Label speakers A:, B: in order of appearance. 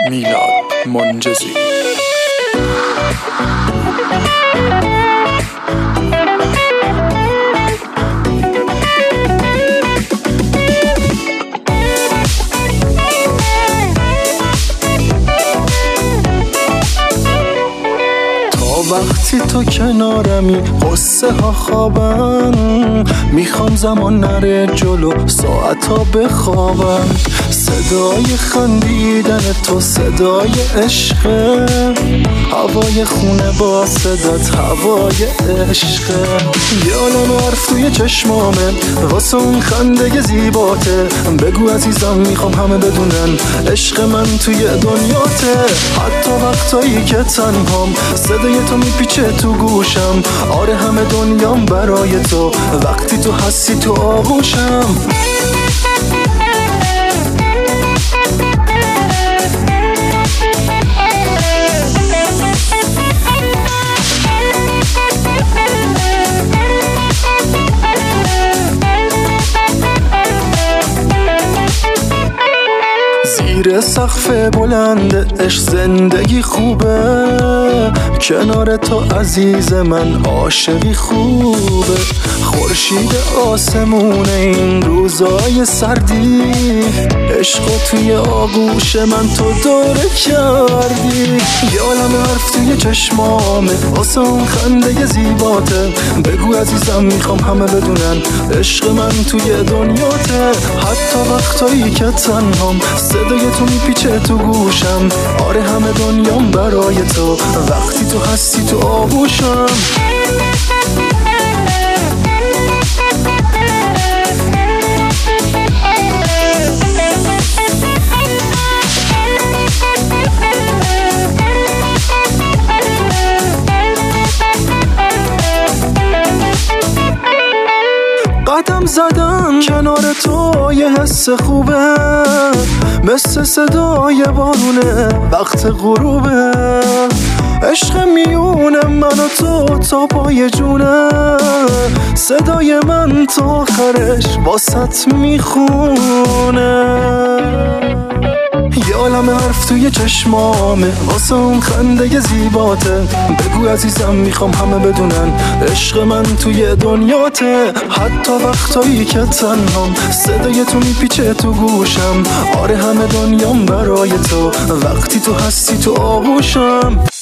A: میلاد منجزی.
B: وقتی تو کنارمی قصه ها خوابن، میخوام زمان نره جلو ساعتا بخوابن. صدای خندیدن تو صدای عشقه، هوای خونه با صدات هوای عشقه. یه عالم حرف توی چشمامه واسه اون خنده زیباته. بگو عزیزم میخوام همه بدونن عشق من توی دنیاته. حتی وقتایی که تنهام صدای تو میپیچه تو گوشم. آره همه دنیام برای تو، وقتی تو هستی تو آغوشم. زیر سقف بلند عشق زندگی خوبه، کنار تو عزیز من عاشقی خوبه. خورشید آسمون این روزای سردی، عشق توی آغوش من تو دوره کردی. یه عالم حرف توی چشمامه واسه اون خنده زیباته. بگو عزیزم میخوام همه بدونن عشق من توی دنیاته. حتی وقتایی که تنهام صدای تو میپیچه تو گوشم. آره همه دنیام برای تو، وقتی تو هستی تو آغوشم. قدم زدن کنار تو یه حس خوبه، مثل صدای بارونه وقت غروبه. عشق میونه من و تو تا پای جونه، صدای من تا آخرش واسط میخونه. یه عالم حرف توی چشمامه واسه اون خنده زیباته. بگو عزیزم میخوام همه بدونن عشق من توی دنیاته. حتی وقتایی که تنهام صدای تو میپیچه تو گوشم. آره همه دنیام برای تو، وقتی تو هستی تو آغوشم.